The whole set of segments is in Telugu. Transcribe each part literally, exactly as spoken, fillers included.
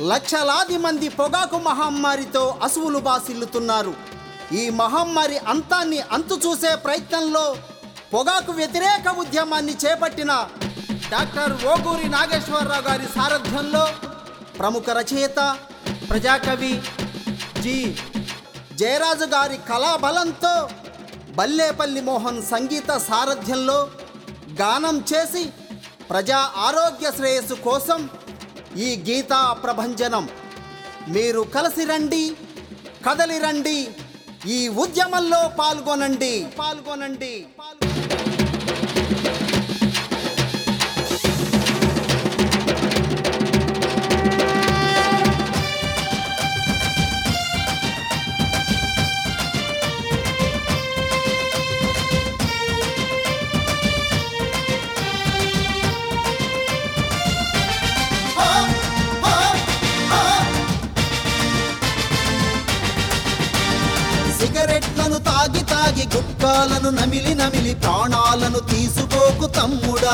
లక్షలాది మంది పొగాకు మహమ్మారితో అసువులు బాసిల్లుతున్నారు. ఈ మహమ్మారి అంతాన్ని అంతు చూసే ప్రయత్నంలో పొగాకు వ్యతిరేక ఉద్యమాన్ని చేపట్టిన డాక్టర్ ఓగూరి నాగేశ్వరరావు గారి సారథ్యంలో ప్రముఖ రచయిత ప్రజాకవి జి జయరాజు గారి కళాబలంతో బల్లేపల్లి మోహన్ సంగీత సారథ్యంలో గానం చేసి ప్రజా ఆరోగ్య శ్రేయస్సు కోసం ఈ గీతా ప్రభంజనం. మీరు కలిసి రండి, కదలి రండి, ఈ ఉద్యమంలో పాల్గొనండి పాల్గొనండి సిగరెట్లను తాగి తాగి గుట్కాలను నమిలి నమిలి ప్రాణాలను తీసుకోకు తమ్ముడా.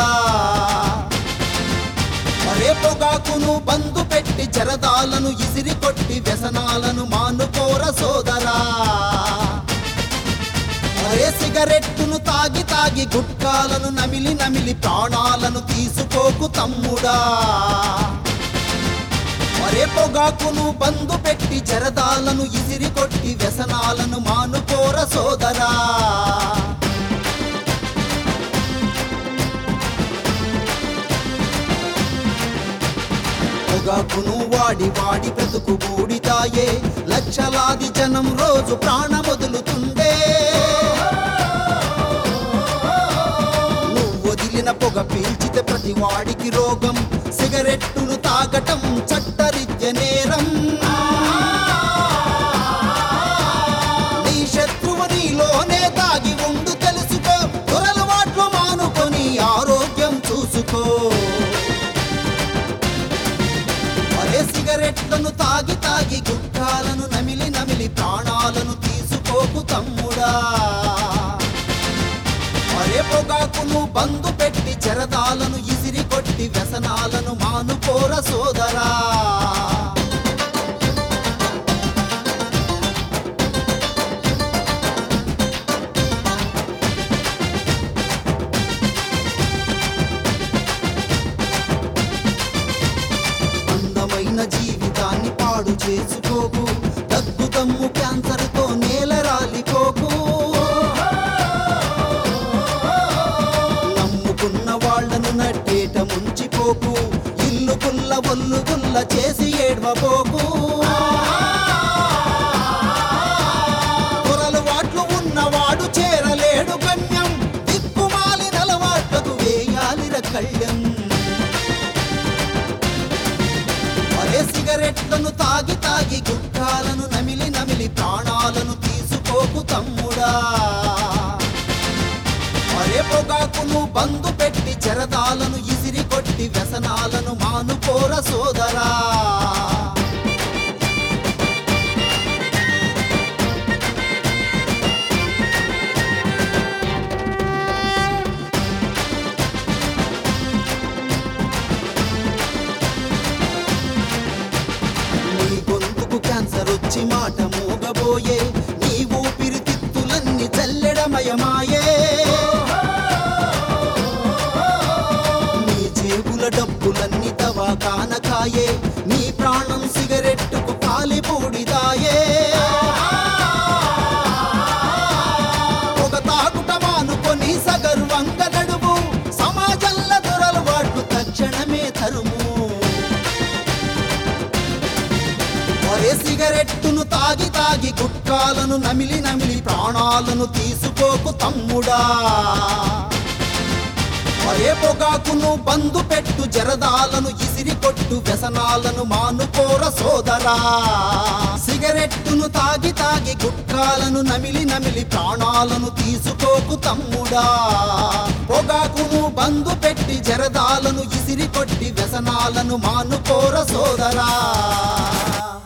మరే పొగాకును బందు పెట్టి జరదాలను ఇసిరి కొట్టి వ్యసనాలను మానుకోర సోదరా. మరే సిగరెట్టును తాగి తాగి గుట్కాలను నమిలి నమిలి ప్రాణాలను తీసుకోకు తమ్ముడా. మరే పొగాకును బందు పెట్టి జరదాలను ఇసిరి కొట్టి వ్యసనాలను మానుకోర సోదరా. పొగాకును వాడి వాడి బ్రతుకు బూడిదాయే, లక్షలాది జనం రోజు ప్రాణమొదులుతుండే. నువ్వు వదిలిన పొగ పీల్చితే ప్రతి వాడికి రోగం. సిగరెట్టును తాగటం చట్టరీత్య నేరం. నీ శత్రువు నీలోనే తాగి ఉండు తెలుసుకో. దురలవాట్లు మానుకొని ఆరోగ్యం చూసుకో. అరే సిగరెట్లను తాగి తాగి గుట్కాలను నమిలి నమిలి ప్రాణాలను తీసుకోకు తమ్ముడా. మరే పొగాకును బందు పెట్టి జరదాలను ఇసిరి కొట్టి వ్యసనాలను మానుకోర సోదరా. అందమైన జీవితాన్ని పాడు చేసుకోకు. దగ్గు దమ్ము క్యాన్సర్తో నేల రాలిపోకు. వాళ్లను నట్టేట ముంచిపోకు. ఇల్లు గుల్ల ఒల్లు గుల్ల చేసి ఏడ్వపోకు. పొరలు వాట్లు ఉన్నవాడు చేరలేడు గమ్యం. దిక్కుమాలి నలవాట్లకు వేయాలిర కళ్యం. అరే సిగరెట్లను తాగి తాగి గుట్కాలను నమిలి నమిలి ప్రాణాలను తీసుకోకు తమ్ముడా. మరే పొగాకును బందు పెట్టి జరదాలను ఇసిరి కొట్టి వ్యసనాలను మానుకోర సోదరా. నీ గొంతుకు క్యాన్సర్ వచ్చి మాట మోగబోయే. నీ ఊపిరితిత్తులన్నీ చల్లెడమయమాయే. డబ్బులన్నీ దవాఖానకాయే. నీ ప్రాణం సిగరెట్టుకు కాలిపూడిదాయే. ఒక తాగుట మానుకొని సగర్వంగా నడుము. సమాజంలో దురలవాట్లు తక్షణమే తరుము. ఒరే సిగరెట్టును తాగి తాగి గుట్కాలను నమిలి నమిలి ప్రాణాలను తీసుకోకు తమ్ముడా. మరే పొగాకును బందు పెట్టు జరదాలను ఇసిరి కొట్టు వ్యసనాలను మానుకోర సోదరా. సిగరెట్టును తాగి తాగి గుట్కాలను నమిలి నమిలి ప్రాణాలను తీసుకోకు తమ్ముడా. పొగాకును బందు పెట్టి జరదాలను ఇసిరి కొట్టి వ్యసనాలను మానుకోర సోదరా.